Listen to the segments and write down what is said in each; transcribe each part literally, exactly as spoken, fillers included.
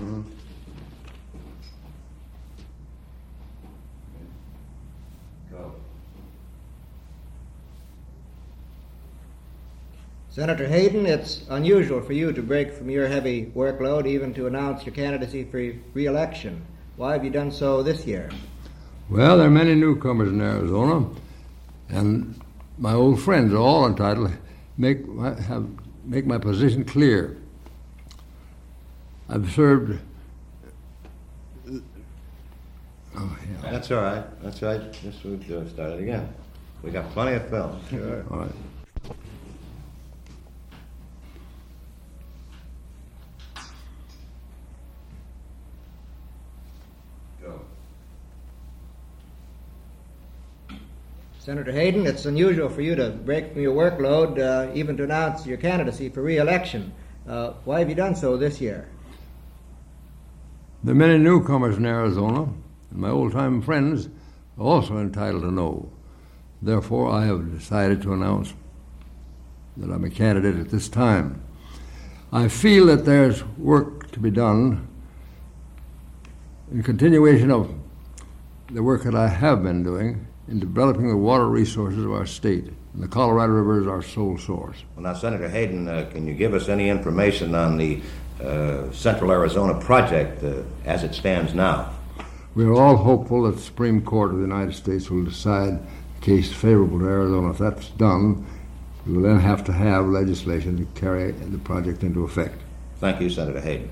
Mm-hmm. Go. Senator Hayden, it's unusual for you to break from your heavy workload even to announce your candidacy for re-election. Why have you done so this year? Well, there are many newcomers in Arizona, and my old friends are all entitled to make my, have, make my position clear. I've served... Oh, yeah. That's all right. That's all right. Just we'll do it. Start it again. We got plenty of film. Sure. All right. Senator Hayden, it's unusual for you to break from your workload, uh, even to announce your candidacy for re-election. Uh, why have you done so this year? There are many newcomers in Arizona, and my old-time friends are also entitled to know. Therefore, I have decided to announce that I'm a candidate at this time. I feel that there's work to be done in continuation of the work that I have been doing in developing the water resources of our state. And the Colorado River is our sole source. Well, now, Senator Hayden, uh, can you give us any information on the uh, Central Arizona project uh, as it stands now? We are all hopeful that the Supreme Court of the United States will decide the case favorable to Arizona. If that's done, we will then have to have legislation to carry the project into effect. Thank you, Senator Hayden.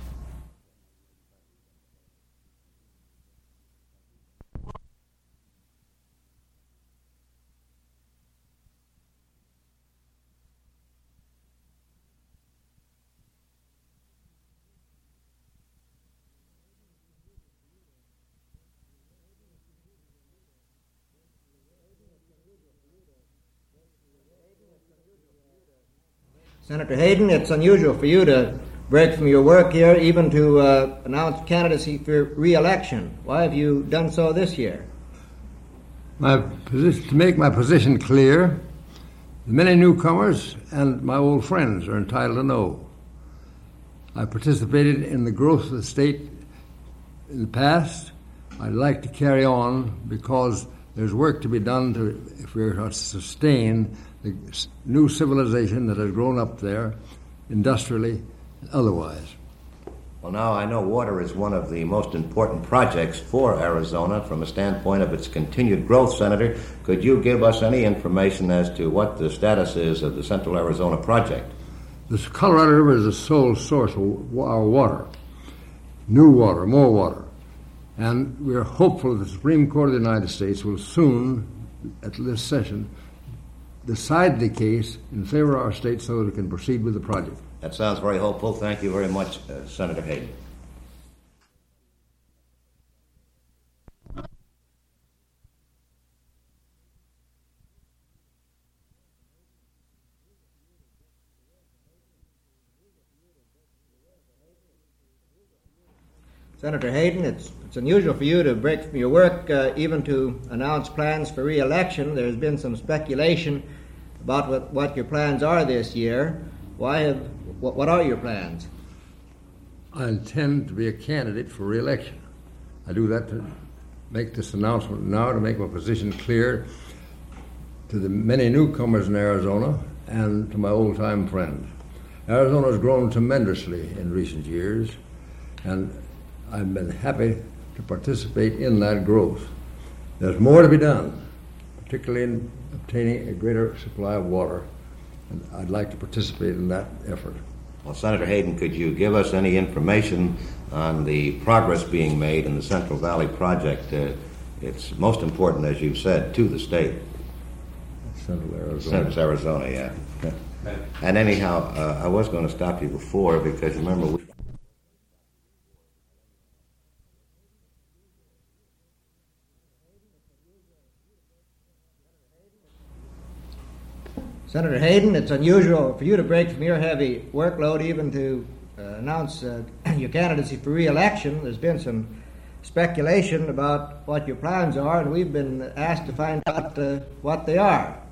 Senator Hayden, it's unusual for you to break from your work here, even to uh, announce candidacy for re-election. Why have you done so this year? My position, to make my position clear, the many newcomers and my old friends are entitled to know. I participated in the growth of the state in the past. I'd like to carry on because there's work to be done to, if we're to sustain the new civilization that has grown up there, industrially and otherwise. Well, now I know water is one of the most important projects for Arizona from a standpoint of its continued growth, Senator. Could you give us any information as to what the status is of the Central Arizona project? The Colorado River is the sole source of our water, new water, more water. And we are hopeful that the Supreme Court of the United States will soon, at this session, decide the case in favor of our state so that it can proceed with the project. That sounds very hopeful. Thank you very much, uh, Senator Hayden. Senator Hayden, it's, it's unusual for you to break from your work, uh, even to announce plans for re-election. There's been some speculation about what, what your plans are this year. Why have, what, what are your plans? I intend to be a candidate for re-election. I do that to make this announcement now, to make my position clear to the many newcomers in Arizona and to my old-time friends. Arizona has grown tremendously in recent years, and I've been happy to participate in that growth. There's more to be done, particularly in obtaining a greater supply of water, and I'd like to participate in that effort. Well, Senator Hayden, could you give us any information on the progress being made in the Central Valley Project? Uh, it's most important, as you've said, to the state. Central Arizona. Central Arizona, yeah. yeah. And anyhow, uh, I was going to stop you before because remember we Senator Hayden, it's unusual for you to break from your heavy workload, even to uh, announce uh, your candidacy for re-election. There's been some speculation about what your plans are, and we've been asked to find out uh, what they are.